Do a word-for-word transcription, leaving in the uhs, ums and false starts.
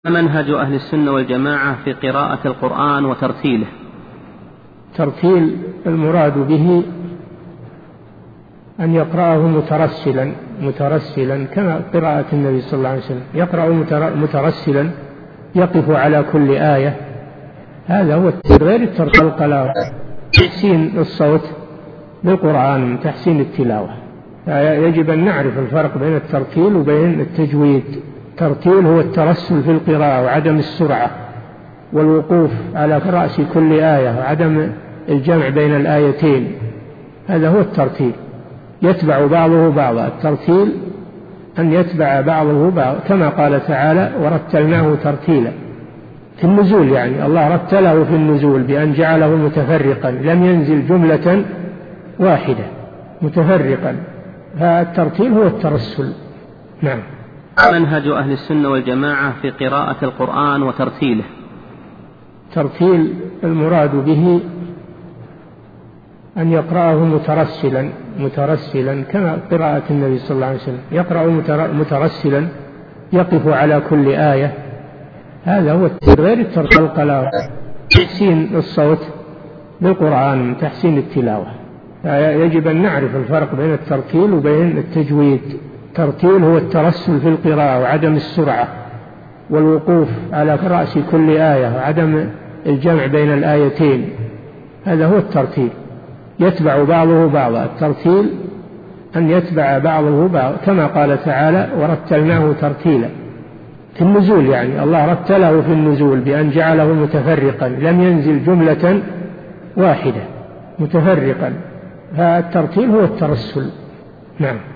منهج أهل السنة والجماعة في قراءة القرآن وترتيله؟ ترتيل المراد به أن يقرأه مترسلا مترسلا كما قراءة النبي صلى الله عليه وسلم، يقرأ مترسلا يقف على كل آية. هذا هو غير الترتيل القلاوة، تحسين الصوت بالقرآن، تحسين التلاوة. يجب أن نعرف الفرق بين الترتيل وبين التجويد. الترتيل هو الترسل في القراءة وعدم السرعة والوقوف على رأس كل آية وعدم الجمع بين الآيتين، هذا هو الترتيل. يتبع بعضه بعضا. الترتيل أن يتبع بعضه بعض، كما قال تعالى: ورتلناه ترتيلا. في النزول يعني الله رتله في النزول بأن جعله متفرقا، لم ينزل جملة واحدة، متفرقا. فالترتيل هو الترسل. نعم. منهج أهل السنة والجماعة في قراءة القرآن وترتيله؟ ترتيل المراد به أن يقرأه مترسلا مترسلا كما قراءة النبي صلى الله عليه وسلم، يقرأ مترسلا يقف على كل آية. هذا هو غير الترتيل القلاوة، تحسين الصوت بالقرآن، تحسين التلاوة. يجب أن نعرف الفرق بين الترتيل وبين التجويد. الترتيل هو الترسل في القراءة وعدم السرعة والوقوف على رأس كل آية وعدم الجمع بين الآيتين، هذا هو الترتيل. يتبع بعضه بعضا. الترتيل أن يتبع بعضه بعض، كما قال تعالى: ورتلناه ترتيلا. في النزول يعني الله رتله في النزول بأن جعله متفرقا، لم ينزل جملة واحدة، متفرقا. فالترتيل هو الترسل. نعم.